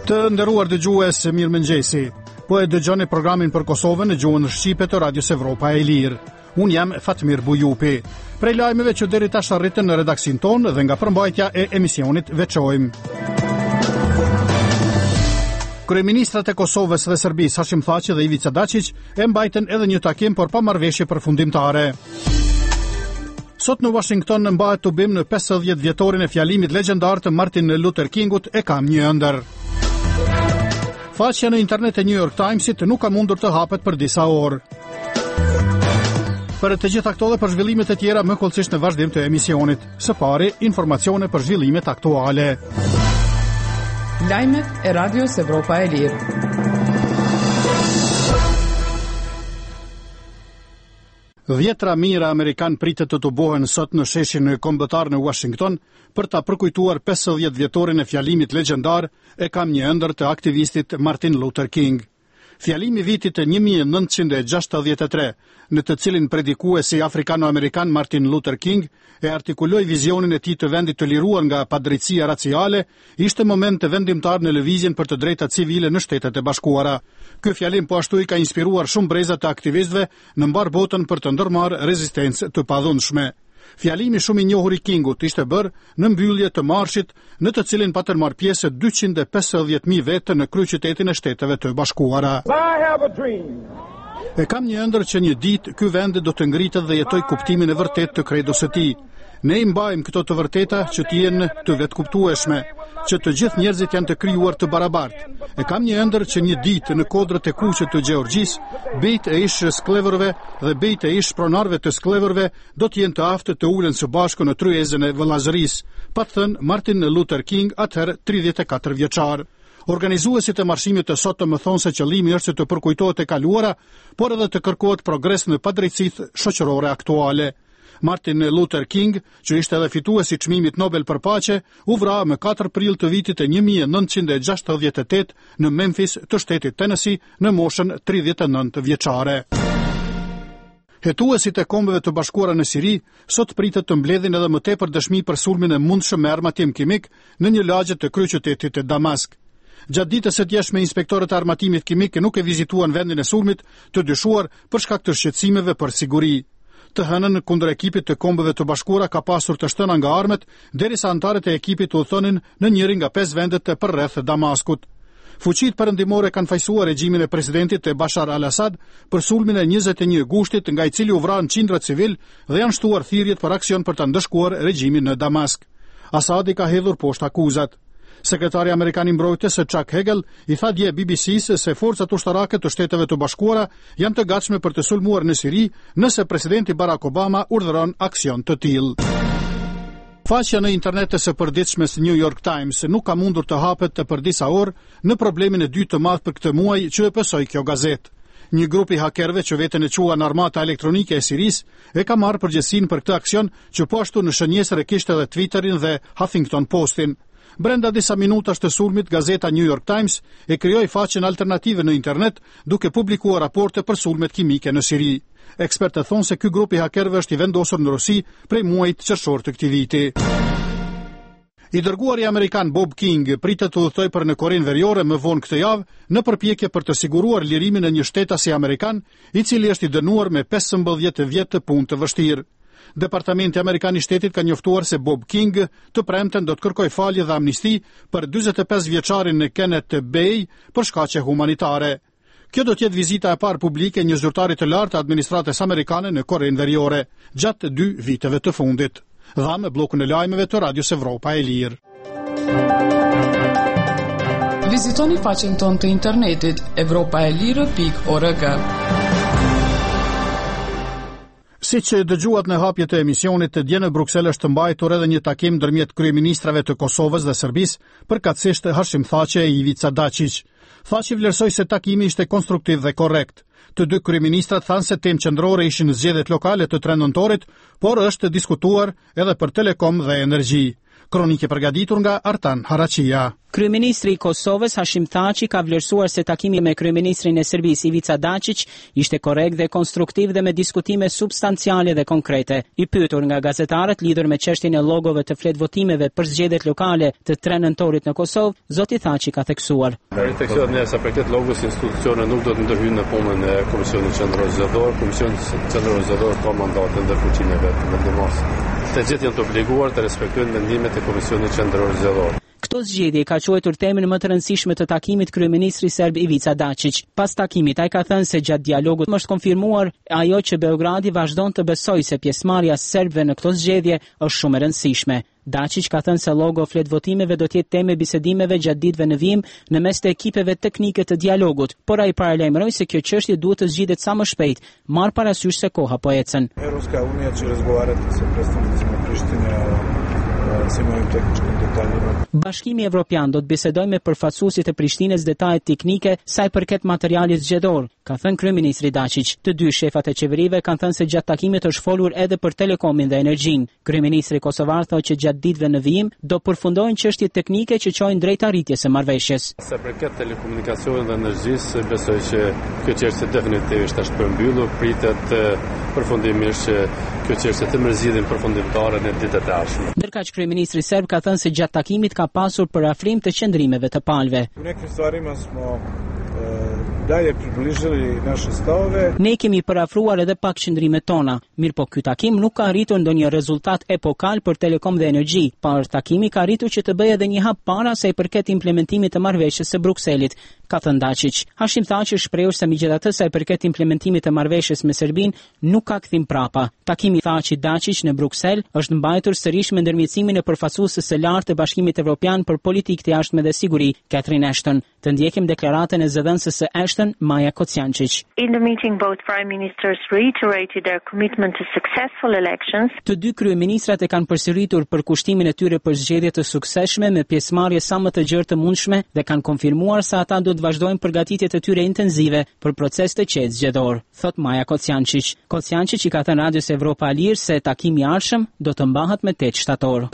Të nderuar dëgjues, mirëmëngjesi. Po e dëgjoni programin për Kosovën në gjuhën shqipe të Radios Evropa e Lirë. Unë jam Fatmir Bujupi. Prej lajmeve që deri tash arritën në redaksin tonë dhe nga përmbajtja e emisionit veçojmë. Kryeministrat e Kosovës dhe Serbisë Hashim Thaçi dhe Ivica Dačić e mbajtën edhe një takim por pa marrëveshje përfundimtare. Sot në Washington mbahet tubim në 50 vjetorin e fjalimit legjendar të Martin Luther Kingut e kam një ëndër. Faqja në internet e New York Timesit nuk ka mundur të hapet për disa orë. Për të gjitha këto dhe për zhvillimet e tjera më kollësisht në vazhdim të emisionit. Së pari, informacione për zhvillimet aktuale. Lajmet e Radios Evropa e Lirë. Dhjetra mijëra amerikan pritet të tubohen sot në sheshin kombëtar në Washington për ta përkujtuar 50 vjetorin e fjalimit legjendar e kam një ëndër të aktivistit Martin Luther King. Fjalimi vitit 1963, në të cilin predikuesi afrikano-amerikan Martin Luther King e artikuloi vizionin e tij të vendit të liruar nga padrejtësia raciale, ishte moment të vendimtar në lëvizjen për të drejtat civile në Shtetet e Bashkuara. Ky fjalim po ashtu i ka inspiruar shumë breza të aktivistëve në mbar botën për të ndërmarrë rezistencë të padhunshme. Fjalimi shumë i njohur i Kingut ishte bërë në mbyllje të marshit në të cilin patën marrë pjesë 250.000 vetë në kryeqytetin e Shteteve të Bashkuara. E kam një ëndër që një ditë ky vend do të ngritet dhe jetoj kuptimin e vërtet të kredos së tij. Ne i mbajmë këto të vërteta që të jenë të vetkuptueshme, që të gjithë njerëzit janë të krijuar të barabartë. E kam një ëndër që një ditë në kodrët e kuqe të Gjeorgjisë, bijtë e ish sklevorëve dhe bijtë e ish pronarëve të sklevorëve do të jenë të aftë të ulen së bashku në tryezën e vëllazërisë, pa thënë Martin Luther King, atëherë 34 vjeçar. Organizuesit e marshimit të sotëm më thonë se qëllimi është të përkujtohet e kaluara, por edhe të kërkohet progres në padrejtësitë shoqërore aktuale. Martin Luther King, që ishte edhe fituesi i çmimit Nobel për paqe, u vra më 4 prill të vitit 1968 në Memphis të shtetit Tennessee në moshën 39 vjeçare. Hetuesit e Kombeve të Bashkuara në Siri sot pritet të mbledhin edhe më tepër dëshmi për sulmin e mundshëm me armatim kimik në një lagje të kryeqytetit të Damask. Gjatë ditës së djeshme inspektorët e armatimit kimik nuk e vizituan vendin e sulmit, të dyshuar për shkak të shqetësimeve për siguri. Të hënën kundër ekipit të Kombeve të Bashkuara ka pasur të shtëna nga armët, derisa anëtarët e ekipit udhëtonin në njërin nga 5 vendet e përreth Damaskut. Fuqitë perëndimore kanë fajsuar regjimin e presidentit Bashar al-Assad për sulmin e 21 gushtit, nga i cili u vranë qindra civil dhe janë shtuar thirrjet për aksion për ta ndëshkuar regjimin në Damask. Assadi ka hedhur poshtë akuzat. Sekretari Amerikan i Mbrojtjes Chuck Hagel i tha dje BBC-s se forcat ushtarake të Shteteve të Bashkuara janë të gatshme për të sulmuar në Siri nëse presidenti Barack Obama urdhëron aksion të tillë. Faqja në internet së përditshme New York Times nuk ka mundur të hapet për disa orë në problemin e dytë të madh për këtë muaj që e pësoi kjo gazetë. Një grup i hakerëve që veten e quan Armata Elektronike e Sirisë e ka marrë përgjegjësinë për këtë aksion që po ashtu në shënjesër e kishte edhe Twitterin dhe Huffington Postin. Brenda disa minutash të sulmit, gazeta New York Times e krijoi faqen alternative në internet duke publikuar raporte për sulmet kimike në Siri. Ekspertët thonë se ky grup i hakerëve është i vendosur në Rusi prej muajit qershor të këtij viti. I dërguari amerikan Bob King pritet të udhëtojë për në Korenë Veriore më vonë këtë javë në përpjekje për të siguruar lirimin e një shtetasi amerikan i cili është i dënuar me 15 vjet të punë të vështirë. Departamenti Amerikan i Shtetit ka njoftuar se Bob King të premten do të kërkojë falje dhe amnisti për 45 vjeçarin në Kenneth Bay për shkaqe humanitare. Kjo do të jetë vizita e parë publike e një zyrtari të lartë të administratës amerikane në Korenë Veriore gjatë 2 viteve të fundit. Dha me bllokun e lajmeve të Radios Evropa e Lirë. Vizitoni faqen tonë të internetit evropaelire.org. Siç dëgjuat në hapjet e emisionit, dje në Bruksel është mbajtur edhe një takim ndërmjet kryeministrave të Kosovës dhe Serbisë, përkatësisht Hashim Thaçi e Ivica Dačić. Thaçi vlerësoi se takimi ishte konstruktiv dhe korrekt. Të dy kryeministrat thanë se temë qendrore ishin zgjedhjet lokale të 3 nëntorit, por është diskutuar edhe për Telekom dhe energji. Kronike përgatitur nga Artan Haraçia. Kryeministri i Kosovës Hashim Thaçi ka vlerësuar se takimi me kryeministrin e Serbisë Ivica Dačić ishte korrekt dhe konstruktiv dhe me diskutime substanciale dhe konkrete. I pyetur nga gazetarët lidhur me çështjen e llogove të flet votimeve për zgjedhjet lokale të 3 nëntorit në Kosovë, zoti Thaçi ka theksuar. Tekstuar në sa përket llogos institucione nuk do të ndërhyjnë në punën e Komisionit Qendror Zgjedhor. Komisioni Qendror Zgjedhor ka mandat ndër fuqinë e vet të vendimos. Të gjithë janë të obliguar të respektojnë mendimet e Komisionit Qendror Zgjedhor. Këto zgjedhje ka quajtur temën më të rëndësishme të takimit kryeministri serb Ivica Dačić. Pas takimit ai ka thënë se gjatë dialogut është konfirmuar ajo që Beogradi vazhdon të besojë se pjesëmarrja e serbëve në këto zgjedhje është shumë e rëndësishme. Dačić ka thënë se llogo flet votimeve do të jetë temë bisedimeve gjatë ditëve në vijim në mes të ekipeve teknike të dialogut, por ai paralajmëroi se kjo çështje duhet të zgjidhet sa më shpejt, marr parasysh se koha po ecën. Evropska unija će razgovarati sa predstavnicima Prištine Bashkimi Evropian do të bisedojë me përfaqësuesit e Prishtinës detajet teknike sa i përket materialit zgjedhor, ka thënë kryeministri Dačić. Të dy shefat e qeverive kanë thënë se gjatë takimit është folur edhe për telekomin dhe energjinë. Kryeministri kosovar thotë që gjatë ditëve në vijim do përfundojnë çështjet teknike që çojnë drejt arritjes së marrëveshjes. Sa përket telekomunikacionit dhe energjisë, besoj që kjo çështje definitivisht është përmbyllur, pritet përfundimisht që kjo çështje të mërzidhin përfundimtare në ditët e ardhshme. Ndërkaq kryeministri serb ka thënë se gjatë takimit ka pasur parafrim të qendrimeve të palëve. Ne kemi parafruar edhe pak qendrimet tona, mirë po ky takim nuk ka arritur ndonjë rezultat epokal për Telekom dhe Energji, por takimi ka arritur që të bëjë edhe një hap para sa i përket implementimit të marrëveshjes së Brukselit, ka thënë Dačić. Hashim Thaçi shprehur se megjithatë sa i përket implementimit të marrëveshjes me Serbinë nuk ka kthim prapa. Takimi Thaçi-Dačić në Bruksel është mbajtur sërish me ndërmjetësimin e përfaqësuesës së lartë të Bashkimit Evropian për politikë të jashtme dhe siguri, Catherine Ashton. Të ndjekim deklaratën e zëdhënësës së Ashton, Maja Kociančić. In the meeting both prime ministers reiterated their commitment to successful elections. Të dy kryeministrat e kanë përsëritur për kushtimin e tyre për zgjedhje të suksesshme me pjesëmarrje sa më të gjerë të mundshme dhe kanë konfirmuar se ata do të vazhdojnë përgatitjet e tyre intensive për proces të qetë zgjedhor, thot Maja Kociančić. Kociančić i ka thënë Radios Evropa e Lirë se takimi i ardhshëm do të mbahet me 8 shtator.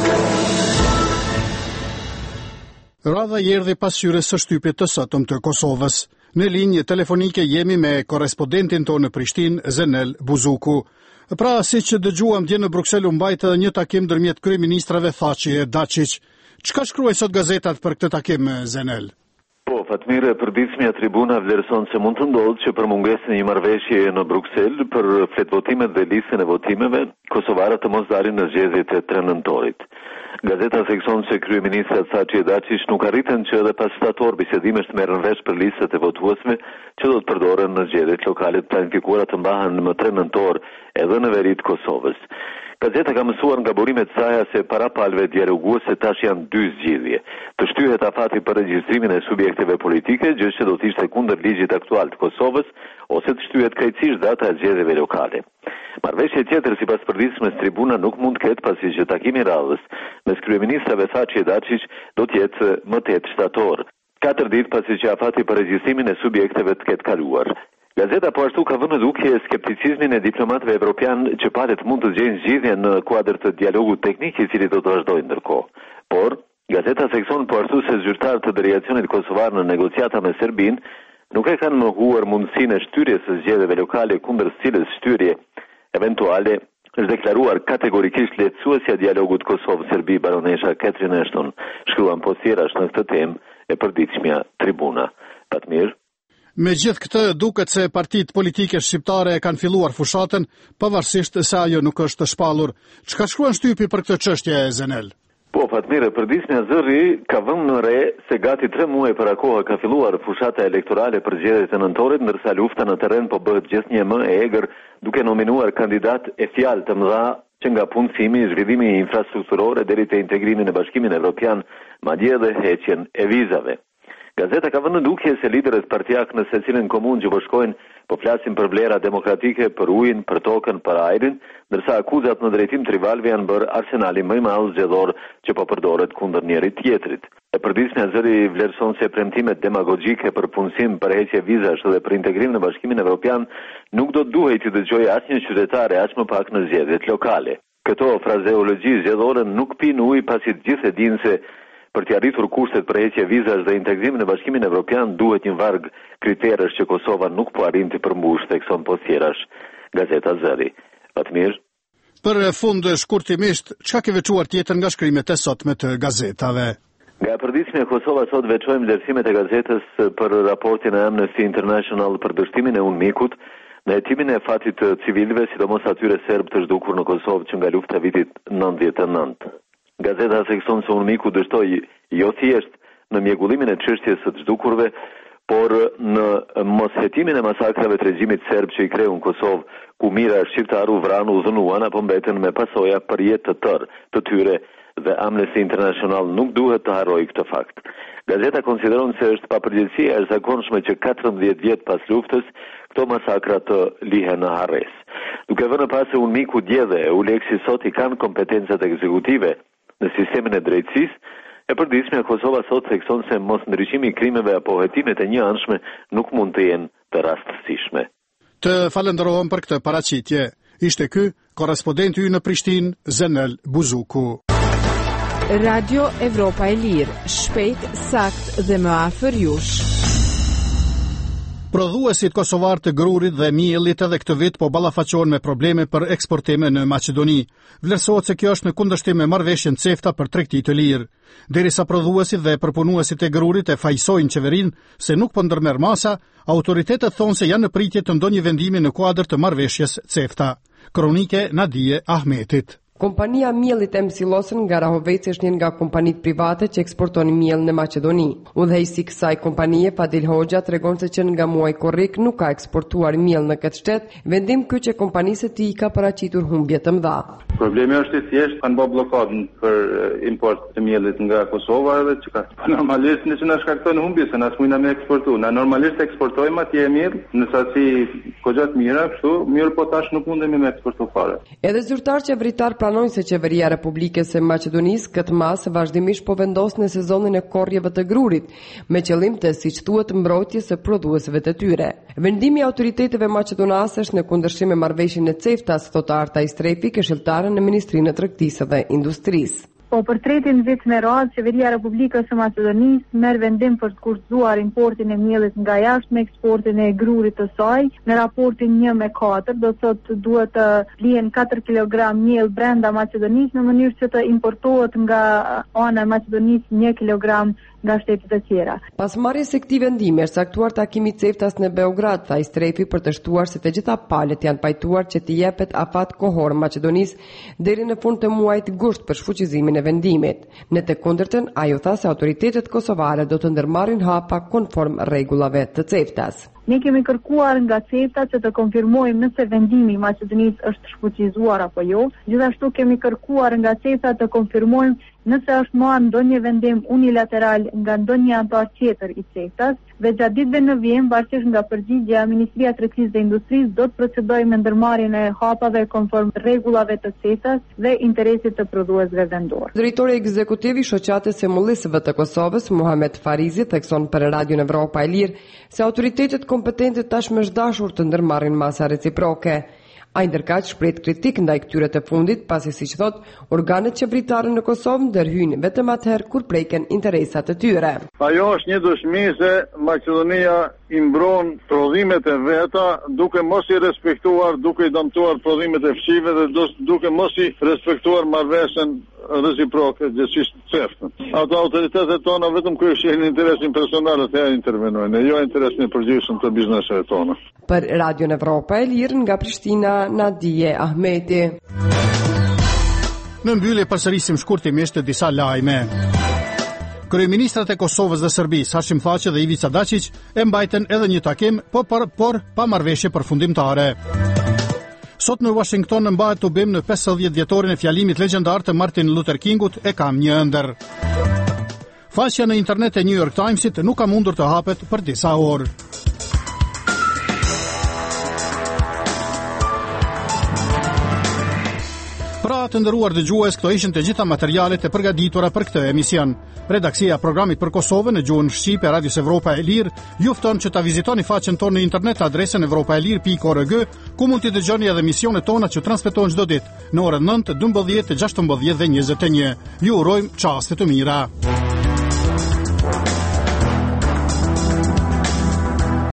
Radha erdhi pas hyrjes së shtypit të sotëm të Kosovës. Në linjë telefonike jemi me korrespondentin tonë në Prishtinë, Zenel Buzuku. Pra, siç dëgjuam dje në Bruksel u mbajt edhe një takim ndërmjet kryeministrave Thaçi e Dačić. Çka shkruaj sot gazetat për këtë takim, Zenel? Po, Fatmire, përditshmja tribuna vlerëson se mund të ndodhë që për mungesën e një marrëveshje në Bruksel për fletvotimet dhe listën e votimeve, kosovarët të mos dalin në zgjedhjet e 3 nëntorit. Gazeta thekson se kryeministrat Thaçi e Dačić nuk arritën që edhe pas shtator bisedimesh të merren vesh për listat e votuesve që do të përdoren në zgjedhjet lokale të planifikuara të mbahen më 3 nëntor edhe në veri të Kosovës. Gazeta ka mësuar nga burimet e saj se para palëve dialoguese tash janë 2 zgjidhje. Të shtyhet afati për regjistrimin e subjekteve politike, gjë që do të ishte kundër ligjit aktual të Kosovës, ose të shtyhet krejtësisht data e zgjedhjeve lokale. Marrëveshje tjetër sipas përditshmës tribuna nuk mund të ketë pasi që takimi i radhës mes kryeministrave Thaçi e Dačić do të jetë më 8 shtator, 4 ditë pasi që afati për regjistrimin e subjekteve të ketë kaluar. Gazeta po ashtu ka vënë në dukje skepticizmin e diplomatëve evropian që palet mund të gjejnë zgjidhje në kuadër të dialogut teknik i cili do të vazhdojë ndërkohë. Por gazeta thekson po ashtu se zyrtarët të delegacionit kosovar në negociata me Serbinë nuk e kanë mohuar mundësinë e shtyrjes së zgjedhjeve lokale kundër cilës shtyrje eventuale është deklaruar kategorikisht lehtësuesja e dialogut Kosovë-Serbi. Baronesha Catherine Ashton shkruan postirash në këtë temë e përditshmja tribuna. Patmir. Me gjithë këtë, duket se partitë politike shqiptare e kanë filluar fushatën, pavarësisht se ajo nuk është shpallur. Çka shkruan shtypi për këtë çështje, Zenel? Po, Fatmire, përditshmja zëri ka vënë në re se gati 3 muaj para koha ka filluar fushata elektorale për zgjedhjet e nëntorit, ndërsa lufta në terren po bëhet gjithnjë më e egër, duke nominuar kandidat e fjalë të mëdha që nga punësimi, zhvillimi infrastrukturore deri te integrimi në Bashkimin Evropian, madje edhe heqjen e vizave. Gazeta ka vënë në dukje se liderët partijak në secilin komunë që po shkojnë po flasin për vlera demokratike, për ujin, për tokën, për ajrin, ndërsa akuzat në drejtim të rivalëve janë bërë arsenali më i madh zgjedhor që po përdoret kundër njëri tjetrit. E përditshmja zëri vlerëson se premtimet demagogjike për punësim, për heqje vizash dhe për integrim në Bashkimin Evropian nuk do të duhej të dëgjojë asnjë qytetar as më pak në zgjedhjet lokale. Këto frazeologji zgjedhore nuk pinë ujë pasi të gjithë e dinë se për të arritur kushtet për heqje vizash dhe integrimin në Bashkimin Evropian duhet një varg kriterësh që Kosova nuk po arrin të përmbush, thekson po thjerash Gazeta Zëri. Fatmir. Për fund shkurtimisht, çka ke veçuar tjetër nga shkrimet e sotme të gazetave? Nga përditshmja e Kosovës sot veçojmë vlerësimet e gazetës për raportin e Amnesty International për dështimin e UNMIK-ut në hetimin e fatit të civilëve, sidomos atyre serb të zhdukur në Kosovë që nga lufta vitit 99. Gazeta thekson se UNMIK-u dështoi jo thjesht në mjegullimin e çështjes së të zhdukurve, por në moshetimin e masakrave të regjimit serb që i kreu në Kosovë, ku mijëra shqiptar u vranë, u dhunuan apo mbeten me pasoja për jetë të tërë të tyre, dhe Amnesty International nuk duhet të harrojë këtë fakt. Gazeta konsideron se është papërgjegjësi e jashtëzakonshme që 14 vjet pas luftës këto masakra të lihen në harres. Duke vënë pas se UNMIK-u dje dhe EULEX-i sot i kanë kompetencat ekzekutive në sistemin e drejtësisë, e përditshmja Kosova sot thekson se mos ndryshimi i krimeve apo hetimet e njëanshme nuk mund të jenë të rastësishme. Të falenderojmë për këtë paraqitje. Ishte ky korrespondenti ynë në Prishtinë, Zenel Buzuku. Radio Evropa e Lirë, shpejt, sakt dhe më afër jush. Prodhuesit kosovar të grurit dhe miellit edhe këtë vit po ballafaqohen me probleme për eksportime në Maqedoni. Vlerësohet se kjo është në kundërshtim me marrëveshjen CEFTA për tregti të lirë. Derisa prodhuesit dhe përpunuesit e grurit e fajsojnë qeverinë se nuk po ndërmerr masa, autoritetet thonë se janë në pritje të ndonjë vendimi në kuadër të marrëveshjes CEFTA. Kronike Nadije Ahmetit. Kompania Miellit e Msilosën nga Rahovec është një nga kompanitë private që eksporton miell në Maqedoni. Udhëheqësi i kësaj kompanie, Fadil Hoxha, tregon se që nga muaji korrik nuk ka eksportuar miell në këtë shtet, vendim ky që kompanisë e tij ka paraqitur humbje të mëdha. Problemi është i thjeshtë, kanë bërë blokadën për import të miellit nga Kosova edhe që ka normalisht nëse na shkakton humbje se na smujna me eksportu. Na normalisht eksportojmë atje miell në sasi goxha të mira, kështu, mirë po tash nuk mundemi me eksportu fare. Edhe zyrtar qeveritar pranojnë se qeveria e Republikës së Maqedonisë këtë masë vazhdimisht po vendos në sezonin e korrjeve të grurit, me qëllim të, siç thuhet, mbrojtjes së prodhuesve të tyre. Vendimi i autoriteteve maqedonase është në kundërshtim me marrëveshjen e CEFTA-s, thot Arta Istrefi, këshilltare në Ministrinë e Tregtisë dhe Industrisë. Po për tretin vit me radhë, qeveria e Republikës së Maqedonisë merr vendim për të kurszuar importin e miellit nga jashtë me eksportin e grurit të saj. Në raportin 1/4, do të thotë duhet të lihen 4 kg miell brenda Maqedonisë në mënyrë që të importohet nga ana e Maqedonisë 1 kg nga shtetet e tjera. Pas marrjes së këtij vendimi është caktuar takimi i CEFTA-s në Beograd, tha Istrefi, për të shtuar se të gjitha palët janë pajtuar që t'i jepet afat kohor Maqedonisë deri në fund të muajit gusht për shfuqizimin e vendimit. Në të kundërtën, ajo tha se autoritetet kosovare do të ndërmarrin hapa konform rregullave të CEFTA-s. Ne kemi kërkuar nga CEFTA që të konfirmojmë nëse vendimi i Maqedonisë është shfuqizuar apo jo. Gjithashtu kemi kërkuar nga CEFTA të konfirmojmë nëse është marrë ndonjë vendim unilateral nga ndonjë anëtar tjetër i CEFTA-s, dhe gjatë ditëve në vijim, varësisht nga përgjigjja, Ministria e Tregtisë dhe Industrisë do të procedojë me ndërmarrjen e hapave konform rregullave të CEFTA-s dhe interesit të prodhuesve vendor. Drejtori ekzekutiv i shoqatës së mullisëve të Kosovës, Muhamet Farizi, thekson për Radio Evropa e Lirë se autoritetet kompetente tashmë është dashur të ndërmarrin masa reciproke. Ai ndërkaq shpreh kritik ndaj këtyre të fundit, pasi siç thot, organet qeveritare në Kosovë ndërhyjnë vetëm atëherë kur preken interesat e tyre. Ajo është një dëshmi se Maqedonia i mbron prodhimet e veta duke mos i respektuar, duke i dëmtuar prodhimet e fshive dhe duke mos i respektuar marrëveshjen reciproke gjithçish CEFTA. Ato autoritetet tona vetëm kur kishin interesin personal të intervenojnë, jo interesin e përgjithshëm të bizneseve tona. Për Radio Evropa e Lirë nga Prishtina, Nadije Ahmeti. Në mbyllje përsërisim shkurtimisht të disa lajme. Kryeministrat e Kosovës dhe Serbisë, Hashim Thaçi dhe Ivica Dačić, e mbajtën edhe një takim, por pa marrëveshje përfundimtare. Sot në Washington mbahet tubim në 50 vjetorin e fjalimit legjendar të Martin Luther Kingut, e kam një ëndër. Faqja në internet e New York Timesit nuk ka mundur të hapet për disa orë. Pra të nderuar dëgjues, këto ishin të gjitha materialet e përgatitura për këtë emision. Redaksia e programit për Kosovën në gjuhën shqipe e Radios Evropa e Lirë ju fton që ta vizitoni faqen tonë në internet adresën evropaelir.org, ku mund të dëgjoni edhe emisionet tona që transmetohen çdo ditë në orën 9, 12, 16 dhe 21. Ju urojmë çaste të mira.